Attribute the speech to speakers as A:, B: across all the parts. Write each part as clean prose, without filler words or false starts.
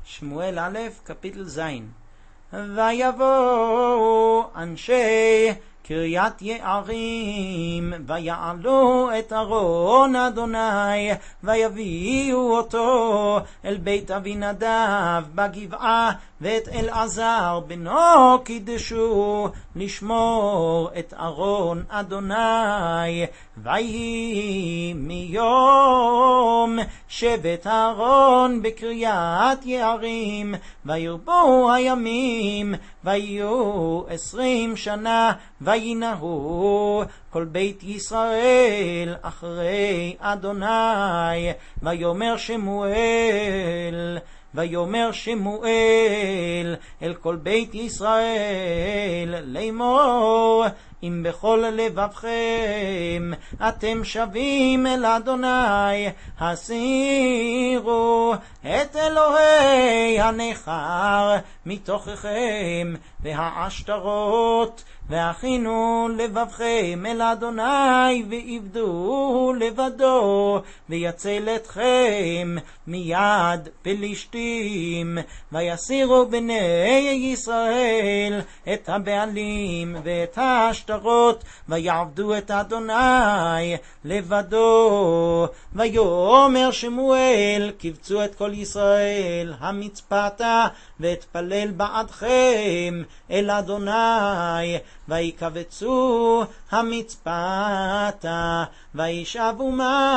A: שמואל א', קפיטל זין. ויבואו אנשי קריית יערים ויעלו את ארון אדוני ויביאו אותו אל בית אבינדב בגבעה ואת אלעזר בנו קידשו לשמור את ארון אדוני. ויהי מיום שבט אהרון בקריית יערים וירבו הימים ויהיו 20 שנה וינהו כל בית ישראל אחרי אדוני. ויאמר שמואל אל כל בית ישראל לאמור, אם בכל לבבכם אתם שבים אל אדוני, הסירו את אלוהי הנכר מתוככם והעשתרות, והכינו לבבכם אל אדוני ועבדו לבדו, ויצל אתכם מיד פלישתים. ויסירו בני ישראל את הבעלים ואת העשתרות ויעבדו את אדוני לבדו. ויאמר שמואל, קבצו את כל ישראל המצפתה והתפלל בעדכם אל אדוני. ויקבצו המצפתה וישאבו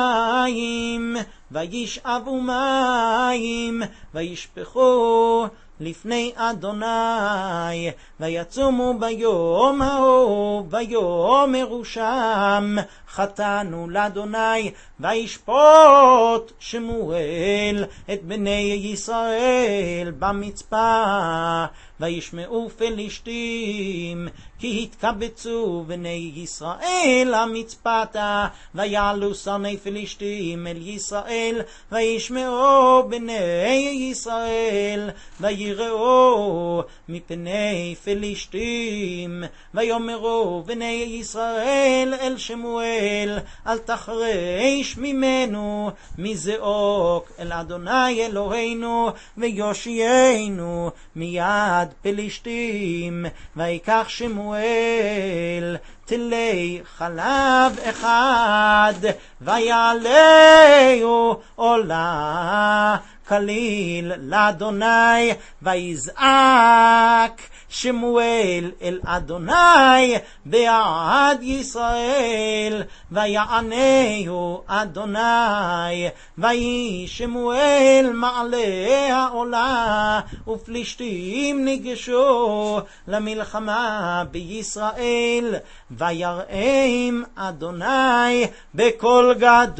A: מים וישפכו לפני אדוני. ויצומו ביום ההוא ויאמרו שם, חטאנו לאדוני. וישפוט שמואל את בני ישראל במצפה. וישמעו פלישתים כי התקבצו בני ישראל המצפתה, ויעלו שרי פלישתים אל ישראל. וישמעו בני ישראל ויראו מפני פלישתים. ויאמרו בני ישראל אל שמואל, אל תחרש ממנו מזעוק אל אדוני אלוהינו ויושיענו מיד פלישתים. ויקח שמואל תלי חלב אחד ויעלהו עולה כליל לאדוני. ויזעק שמואל אל אדוני בעד ישראל ויענהו אדוני. ויהי שמואל מעלה העולה ופלישתים ניגשו למלחמה בישראל. ויראם אדוני בקול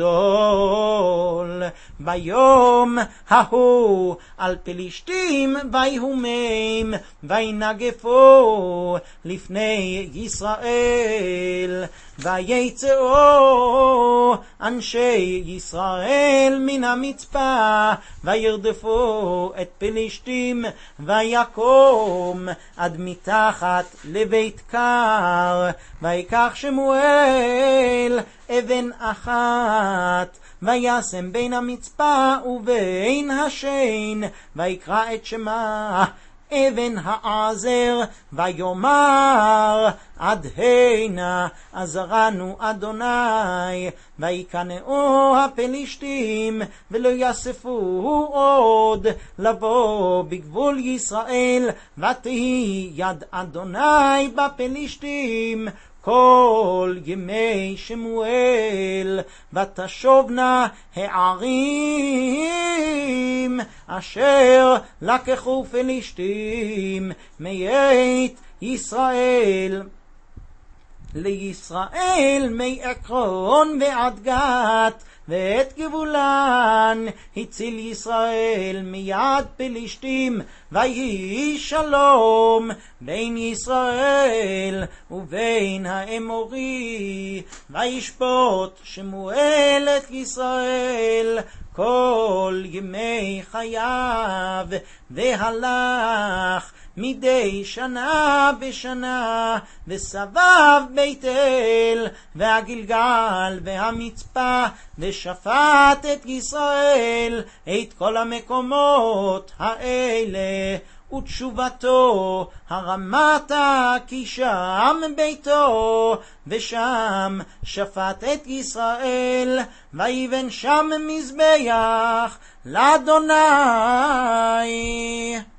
A: גדול ביום ההוא על פלישתים ויהומם וינגפו לפני ישראל. ויצאו אנשי ישראל מן המצפה וירדפו את פלישתים. ויקום עד מתחת לבית קר. ויקח שמואל אבן אחת וישם בין המצפה ובין השן ויקרא את שמה אבן העזר. ויאמר, עד הנה עזרנו אדוני. ויקנאו הפלישתים ולא יאספו עוד לבוא בגבול ישראל. ותהי יד אדוני בפלישתים כל ימי שמואל. ותשובנה הערים אשר לקחו פלישתים מאת ישראל לישראל מעקרון ועד גת, ואת גבולן הציל ישראל מיד פלישתים. ויהי שלום בין ישראל ובין האמורי. וישפוט שמואל את ישראל כל ימי חייו, והלך מדי שנה בשנה, וסבב בית אל והגלגל והמצפה, ושפט את ישראל את כל המקומות האלה. ותשובתו הרמתה כי שם ביתו, ושם שפט את ישראל, ויבן שם מזבח לאדוני.